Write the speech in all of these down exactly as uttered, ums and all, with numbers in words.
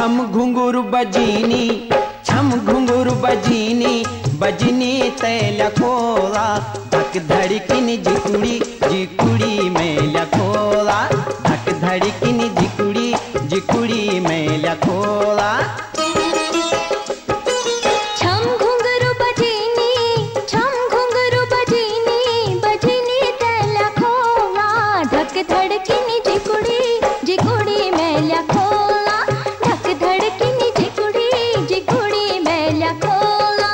छम घुंगुर बजीनी, छम घुंगुर बजीनी, बजनी तैल खोला, धक धड़किन जिकुड़ी जिकुड़ी मैल खोला, धक धड़किन जिकुड़ी जिकुड़ी मैल खोला। छम घुंगरू बजीनी, छम घुंगरू बजीनी, बजनी तैल खोला, धक धड़किन जिकुड़ी जिकुड़ी मैल खोला, धक धड़किन जिकुड़ी जिकुड़ी मैल खोला।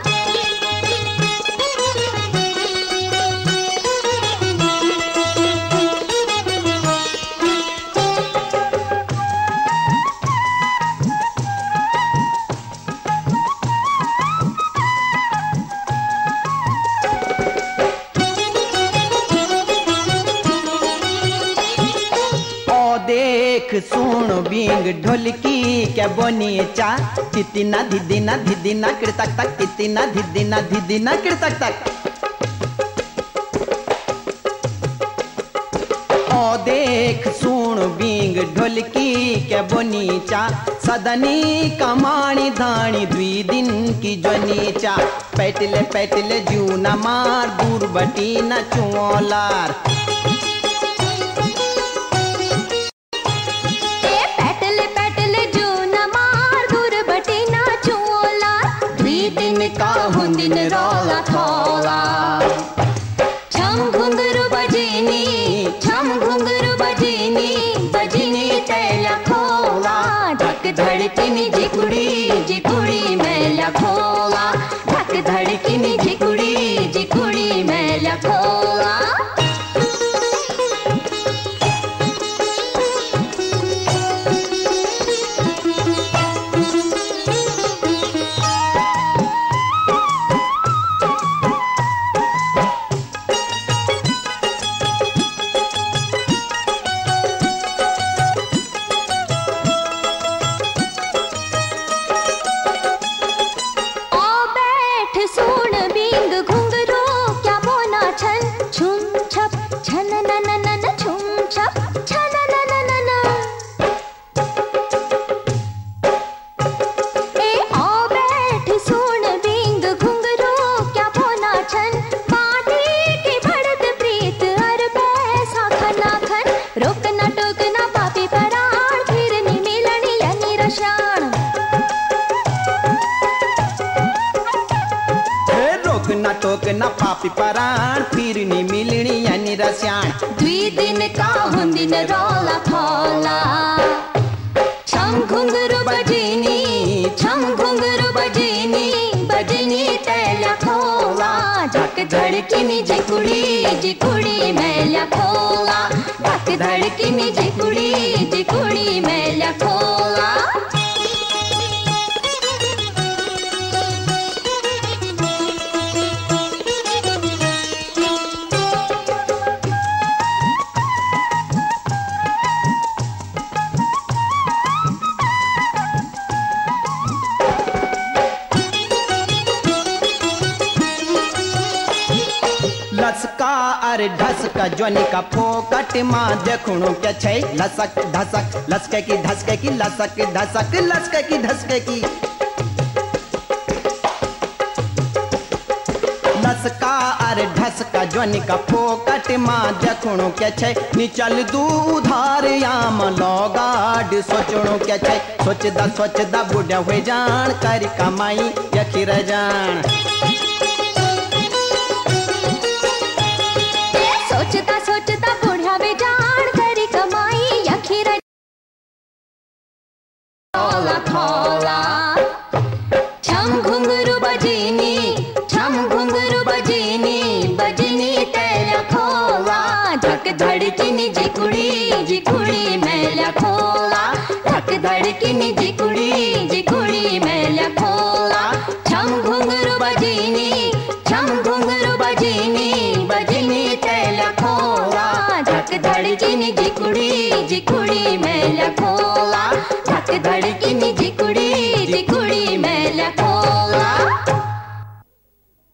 देख सुन बिंग ढोलकी क्या बनी चा, तितिना धिदिना धिदिना कृतक तक, तितिना धिदिना धिदिना कृतक तक। ओ देख सुन बिंग ढोलकी क्या बनी चा, सदनी कमाणी धानी द्वी दिन की जनी चा, पैटले पैटले जू न मार दूर बटी न चुओलार। का हुंदिन रोला थोला। छम घुंगरू बजीनी, छम घुंगरू बजीनी, बजनी तैल खोला, धक धड़किन जिकुड़ी जिकुड़ी मैल खोला, धक धड़किन जिकुड़ी जिकुड़ी मैल खोला। टोक न पापी पराण फिर नी मिलनी यानी रस्याण, द्वी दिन का हुंदिन रोला थोला। छम घुंगरू बजीनी, छम घुंगरू बजीनी, बजनी तैल खोला, धक धड़किन जिकुड़ी जिकुड़ी मैल खोला, धक धड़किन जिकुड़ी जिकुड़ी मैल खोला। लसका अरे ढसका जोनी का फोकट माँ देखुणु क्या छै, लसक ढसक लसके की धसके की, लसक धसक लसके की धसके की। लसका अरे ढसका जोनी का फोकट माँ देखुणु क्या छै, निचल दू उधार याम लोगाड सोचणु क्या छै, सोचदा सोचदा बुढ़ा हुए जान करी कमाई यखी रह जान। सोचता सोचता बुढ़ा वे जान करी कमाई यखी रह थोला थोला। छम घुंगरू बजीनी, छम घुंगरू बजीनी, बजनी तैल खोला, धक धड़किन जिकुड़ी जिकुड़ी मैल खोला, धक धड़किन जिकुड़ी जिकुड़ी मैल खोला। छम घुंगरू बजीनी, छम घुंगरू बजीनी, बजनी तैल खोला, धक धड़किन जिकुड़ी जिकुड़ी मैल खोला, धक धड़किन